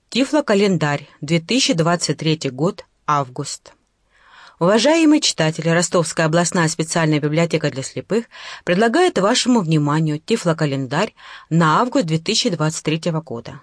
Тифлокалендарь, 2023 год, август. Уважаемые читатели, Ростовская областная специальная библиотека для слепых предлагает вашему вниманию Тифлокалендарь на август 2023 года.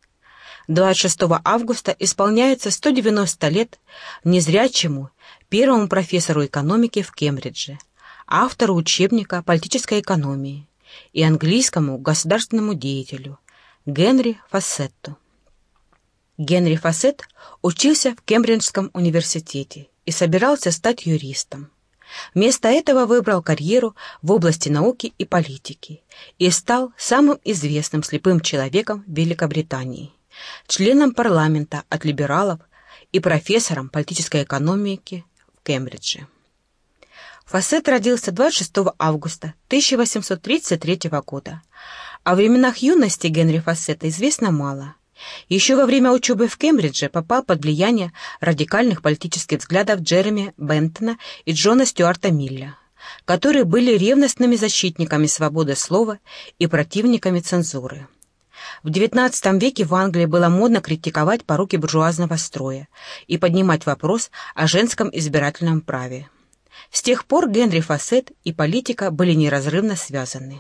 26 августа исполняется 190 лет незрячему первому профессору экономики в Кембридже, автору учебника политической экономии и английскому государственному деятелю Генри Фоссетту. Генри Фоссетт учился в Кембриджском университете и собирался стать юристом. Вместо этого выбрал карьеру в области науки и политики и стал самым известным слепым человеком в Великобритании, членом парламента от либералов и профессором политической экономики в Кембридже. Фоссетт родился 26 августа 1833 года. О временах юности Генри Фоссетта известно мало. Еще во время учебы в Кембридже попал под влияние радикальных политических взглядов Джереми Бентона и Джона Стюарта Милля, которые были ревностными защитниками свободы слова и противниками цензуры. В XIX веке в Англии было модно критиковать пороки буржуазного строя и поднимать вопрос о женском избирательном праве. С тех пор Генри Фоссетт и политика были неразрывно связаны.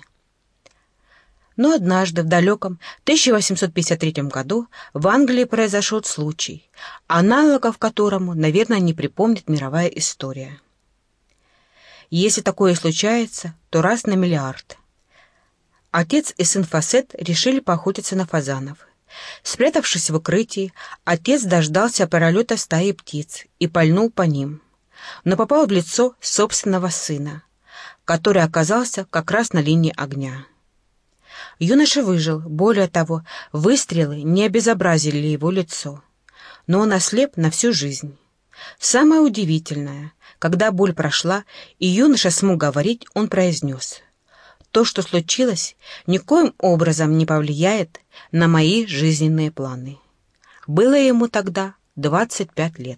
Но однажды в далеком 1853 году в Англии произошел случай, аналогов которому, наверное, не припомнит мировая история. Если такое случается, то раз на миллиард. Отец и сын Фоссетт решили поохотиться на фазанов. Спрятавшись в укрытии, отец дождался пролета стаи птиц и пальнул по ним, но попал в лицо собственного сына, который оказался как раз на линии огня. Юноша выжил, более того, выстрелы не обезобразили его лицо, но он ослеп на всю жизнь. Самое удивительное, когда боль прошла и юноша смог говорить, он произнес: «То, что случилось, никоим образом не повлияет на мои жизненные планы». Было ему тогда 25 лет.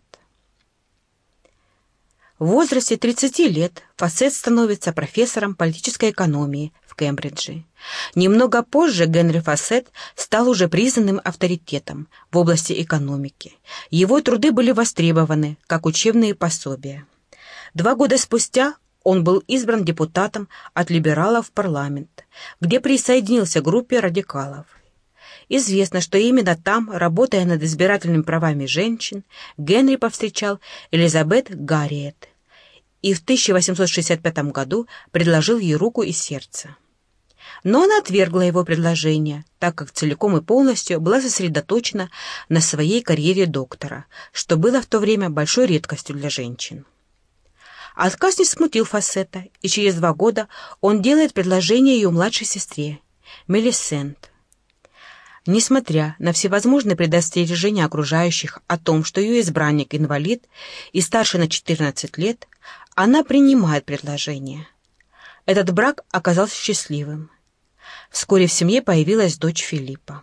В возрасте 30 лет Фоссетт становится профессором политической экономии в Кембридже. Немного позже Генри Фоссетт стал уже признанным авторитетом в области экономики. Его труды были востребованы как учебные пособия. 2 года спустя он был избран депутатом от либералов в парламент, где присоединился к группе радикалов. Известно, что именно там, работая над избирательными правами женщин, Генри повстречал Элизабет Гарриет и в 1865 году предложил ей руку и сердце. Но она отвергла его предложение, так как целиком и полностью была сосредоточена на своей карьере доктора, что было в то время большой редкостью для женщин. Отказ не смутил Фоссетта, и через 2 года он делает предложение ее младшей сестре, Мелисент. Несмотря на всевозможные предостережения окружающих о том, что ее избранник инвалид и старше на 14 лет, она принимает предложение. Этот брак оказался счастливым. Вскоре в семье появилась дочь Филиппа.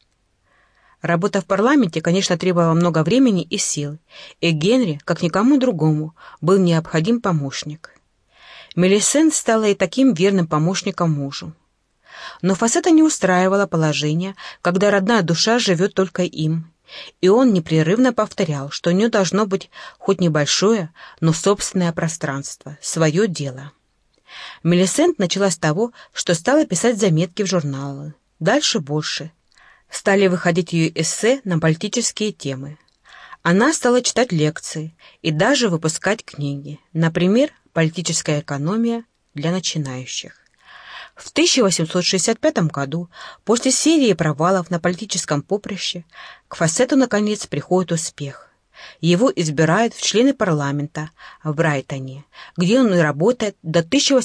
Работа в парламенте, конечно, требовала много времени и сил, и Генри, как никому другому, был необходим помощник. Мелисент стала и таким верным помощником мужу. Но Фоссетта не устраивало положение, когда родная душа живет только им, и он непрерывно повторял, что у нее должно быть хоть небольшое, но собственное пространство, свое дело. Мелисент начала с того, что стала писать заметки в журналы. Дальше больше. Стали выходить ее эссе на политические темы. Она стала читать лекции и даже выпускать книги, например, «Политическая экономия для начинающих». В 1865 году, после серии провалов на политическом поприще, к Фоссетту наконец приходит успех. Его избирают в члены парламента в Брайтоне, где он и работает до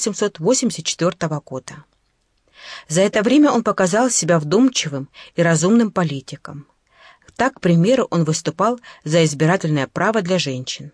1884 года. За это время он показал себя вдумчивым и разумным политиком. Так, к примеру, он выступал за избирательное право для женщин.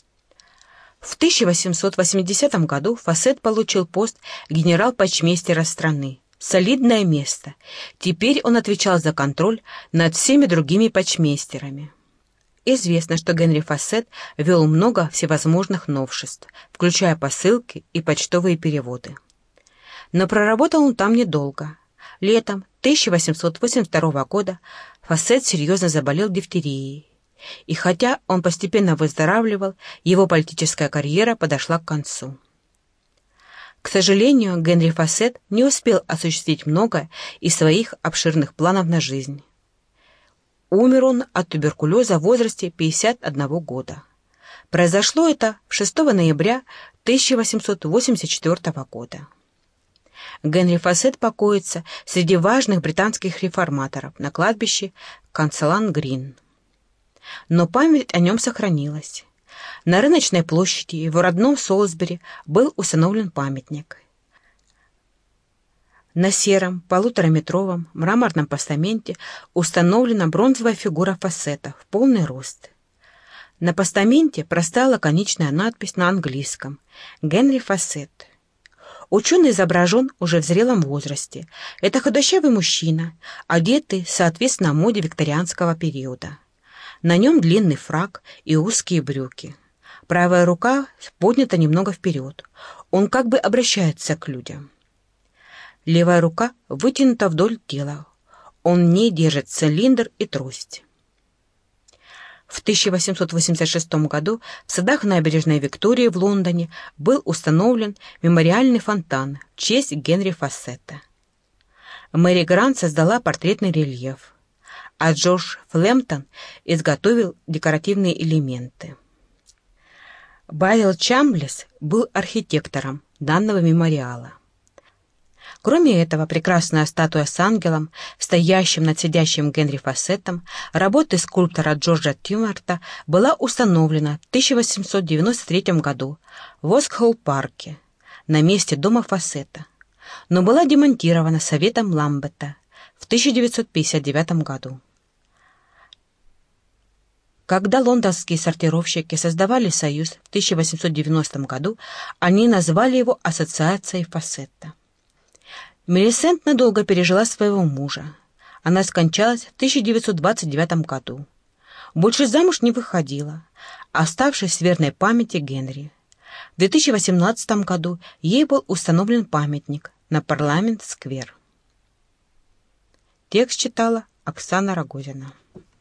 В 1880 году Фоссетт получил пост генерал-почмейстера страны. Солидное место. Теперь он отвечал за контроль над всеми другими почмейстерами. Известно, что Генри Фоссетт ввел много всевозможных новшеств, включая посылки и почтовые переводы. Но проработал он там недолго. Летом 1882 года Фассет серьезно заболел дифтерией, и хотя он постепенно выздоравливал, его политическая карьера подошла к концу. К сожалению, Генри Фассет не успел осуществить многое из своих обширных планов на жизнь. Умер он от туберкулеза в возрасте 51 года. Произошло это 6 ноября 1884 года. Генри Фассет покоится среди важных британских реформаторов на кладбище Канцелан-Грин. Но память о нем сохранилась. На Рыночной площади, его родном Солсбери, был установлен памятник. На сером 1,5-метровом мраморном постаменте установлена бронзовая фигура Фассета в полный рост. На постаменте простая лаконичная надпись на английском «Генри Фассет». Ученый изображен уже в зрелом возрасте. Это худощавый мужчина, одетый соответственно моде викторианского периода. На нем длинный фрак и узкие брюки. Правая рука поднята немного вперед. Он как бы обращается к людям. Левая рука вытянута вдоль тела. Он не держит цилиндр и трость. В 1886 году в садах набережной Виктории в Лондоне был установлен мемориальный фонтан в честь Генри Фассета. Мэри Грант создала портретный рельеф, а Джордж Флемптон изготовил декоративные элементы. Байрон Чамблис был архитектором данного мемориала. Кроме этого, прекрасная статуя с ангелом, стоящим над сидящим Генри Фассетом, работы скульптора Джорджа Тюмарта, была установлена в 1893 году в Воксхолл-парке на месте дома Фассета, но была демонтирована Советом Ламбета в 1959 году. Когда лондонские сортировщики создавали союз в 1890 году, они назвали его Ассоциацией Фассета. Милисент надолго пережила своего мужа. Она скончалась в 1929 году. Больше замуж не выходила, оставшись верной памяти Генри. В 2018 году ей был установлен памятник на Парламент-сквер. Текст читала Оксана Рогозина.